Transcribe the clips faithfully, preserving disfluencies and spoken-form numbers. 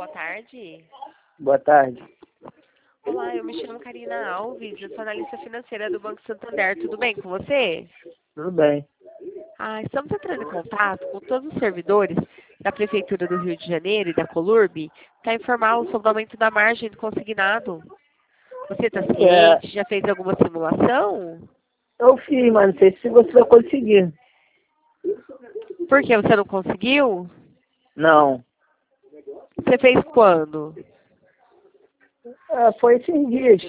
boa tarde. Boa tarde. Olá, eu me chamo Karina Alves, eu sou analista financeira do Banco Santander. Tudo bem com você? Tudo bem. Ah, estamos entrando em contato com todos os servidores da Prefeitura do Rio de Janeiro e da Colurb para informá-los sobre o aumento da margem do consignado. Você está É, ciente? Já fez alguma simulação? eu fiz, mas não sei se você vai conseguir. Por que você não conseguiu? Não. Você fez quando? É, foi esses dias.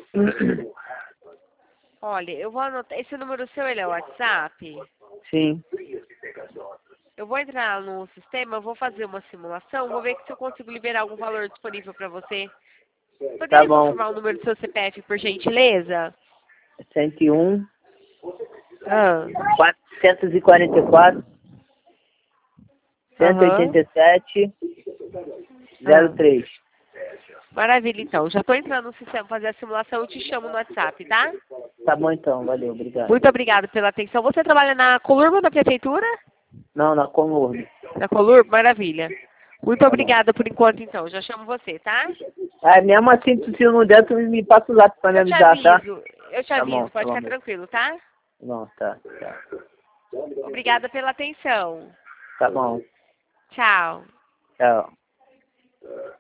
Olha, eu vou anotar. Esse número seu, ele é o WhatsApp? Sim. Eu vou entrar no sistema, eu vou fazer uma simulação, vou ver se eu consigo liberar algum valor disponível para você. Tá Poderia bom. confirmar o número do seu C P F, por gentileza? cento e um, Ah, quatrocentos e quarenta e quatro, cento e aham. oitenta e sete, Ah. zero três. Maravilha, então. Já estou entrando no sistema fazer a simulação, eu te chamo no WhatsApp, tá? Tá bom então, valeu, obrigado. Muito obrigada pela atenção. Você trabalha na Colurb ou na Prefeitura? Não, na Comurb. Na Colurb? Maravilha. Muito Tá bom. obrigada por enquanto, então. Já chamo você, tá? Ah, mesmo assim, se não der, tu me passa o zap pra me Eu te avisar, tá? aviso. Eu te Tá aviso. bom, tá Pode bom. ficar tranquilo, tá? Não, tá, tá. Obrigada pela atenção. Tá bom. Tchau. Tchau.